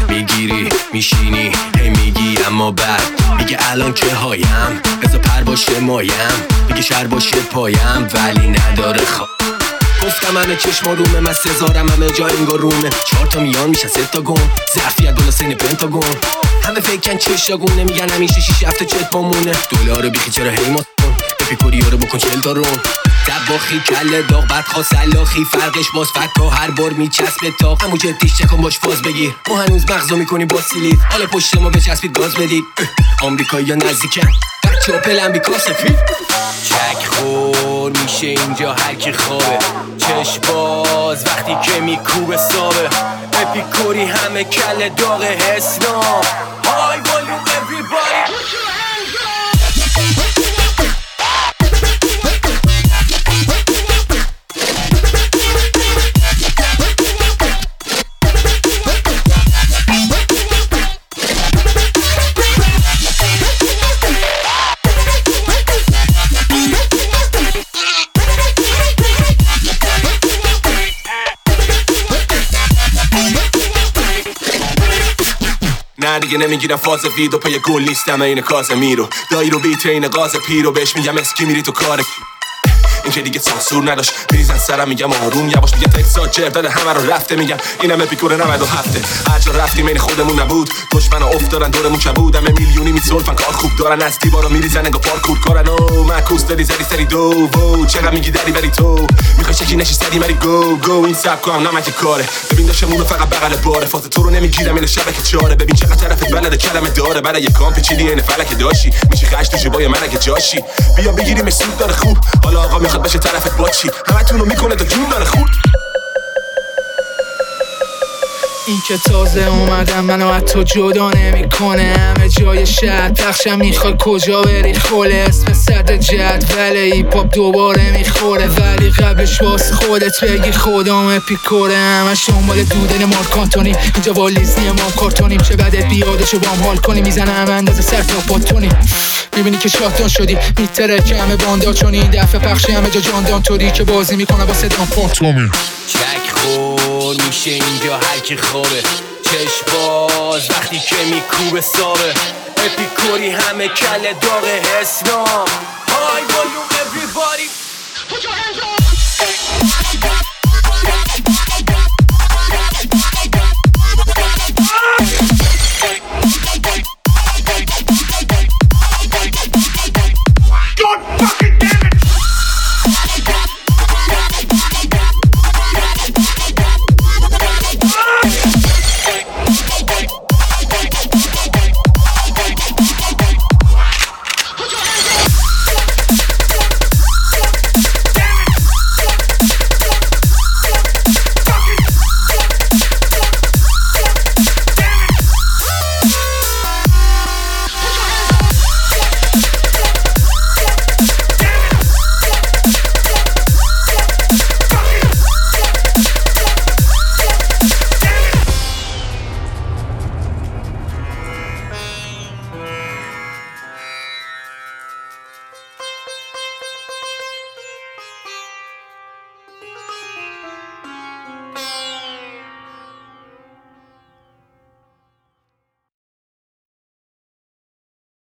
میگیری میشینی هی میگی اما بعد میگه الان که هایم بذار پر باشه مایم میگه شر باشه پایم ولی نداره گفتم همه چشما رومه من سزارم همه جا انگار رومه 4 تا میان میشن 3 تا گم ظرفیت بالا سین پنتاگون همه فیکن چشاگونه میگن همیشه 6 هفته چت بامونه دلار بیخی چرا هی ما بپیکوری رو بکن 40 تا رون دباخی کله داغ بعد خواست سلاخی فرقش باز فکا هر بار میچسبه تا همون جدیش چکن باش فاز بگیر ما هنوز مغزو میکنیم با سیلید حالا پشت ما بچسبید گاز بدید آمریکایی ها نزدیکن بچه ها پلن بی کاسفید چک خور میشه اینجا هر کی خوابه چشم باز وقتی که میکوبه سابه اپیکوری همه کله داغ حسنام های والیوم everybody نه دیگه نمیگیرم فاز ویدو پای گل نیستم این کازمیرو دایی رو بیت این غاز پیرو بهش میگم اسکی میری تو کار این که دیگه سانسور نداشت بریزن سرم میگم آروم یواش میگه تکسا جر داده همه رو رفته میگم اینم اپیکور 97 هر جا رفتیم این خودمون نبود دشمن افتادن دورمون کبود همه میلیونی میسولفن کار خوب دارن از دیوارا میریزن انگار پارکور کارن او معکوس داری زدی سری دو وو چقدر میگی دری بری تو میخوای شکی نشی سری مری گو این سبکو هم نمک کاره ببین داشمون فقط بغل باره فاز تو رو نمیگیرم این شبکه چاره ببین چقدر طرفت بلد کلمه داره برای یه کام پیچیدی این فلک داشی میشه خش تو جوای من اگه جاشی بیا بگیریم سود داره خوب حالا آقا میخواد بشه طرفت با چی همتون رو میکنه تا جون داره خود این که تازه اومدم منو حتی جدا نمیکنه همه جای شهر پخشم میخوای کجا بری خوله اسم صد جدول هیپ-هاپ دوباره میخوره ولی قبلش واسه خودت بگی خودم اپیکوره همش دنبال دودن مارک آنتونی اینجا والیزی ما کارتونیم چه بدت بیادشو بام حال کنی میزنه همه اندازه سر تا پاتونی میبینی که شاتان شدی میتره که همه باندا چونی این دفعه پخشی همه جا جاندان طوری که بازی میکنه با صدام پاتومی چک خور میشه اینجا هر کی خوابه چشم باز وقتی که میکوبه سابه اپیکوری همه کله داغ حسنام های والیوم everybody put your hands up